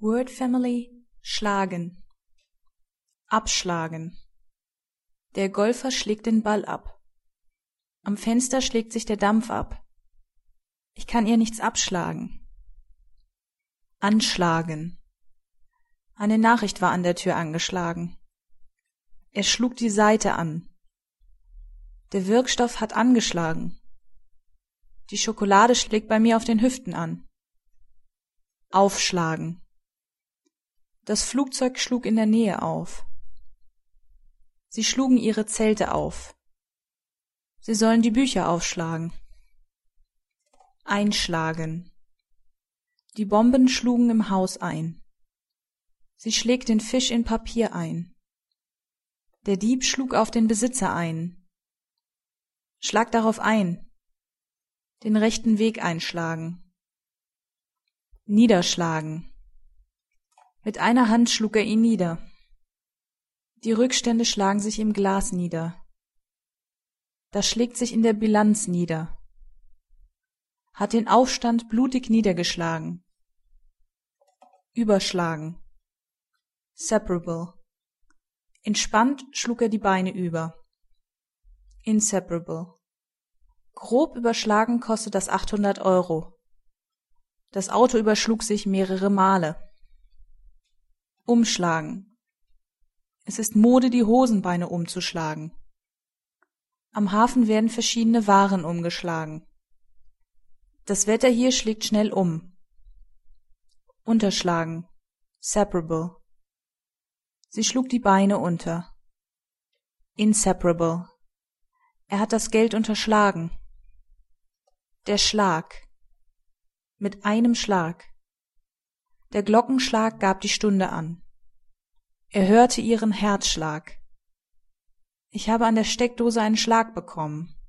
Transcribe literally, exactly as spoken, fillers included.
Word Family schlagen, abschlagen. Der Golfer schlägt den Ball ab. Am Fenster schlägt sich der Dampf ab. Ich kann ihr nichts abschlagen. Anschlagen. Eine Nachricht war an der Tür angeschlagen. Er schlug die Seite an. Der Wirkstoff hat angeschlagen. Die Schokolade schlägt bei mir auf den Hüften an. Aufschlagen. Das Flugzeug schlug in der Nähe auf. Sie schlugen ihre Zelte auf. Sie sollen die Bücher aufschlagen. Einschlagen. Die Bomben schlugen im Haus ein. Sie schlägt den Fisch in Papier ein. Der Dieb schlug auf den Besitzer ein. Schlag darauf ein. Den rechten Weg einschlagen. Niederschlagen. Mit einer Hand schlug er ihn nieder. Die Rückstände schlagen sich im Glas nieder. Das schlägt sich in der Bilanz nieder. Hat den Aufstand blutig niedergeschlagen. Überschlagen. Separable. Entspannt schlug er die Beine über. Inseparable. Grob überschlagen kostet das achthundert Euro. Das Auto überschlug sich mehrere Male. Umschlagen. Es ist Mode, die Hosenbeine umzuschlagen. Am Hafen werden verschiedene Waren umgeschlagen. Das Wetter hier schlägt schnell um. Unterschlagen. Separable. Sie schlug die Beine unter. Inseparable. Er hat das Geld unterschlagen. Der Schlag. Mit einem Schlag. Der Glockenschlag gab die Stunde an. Er hörte ihren Herzschlag. Ich habe an der Steckdose einen Schlag bekommen.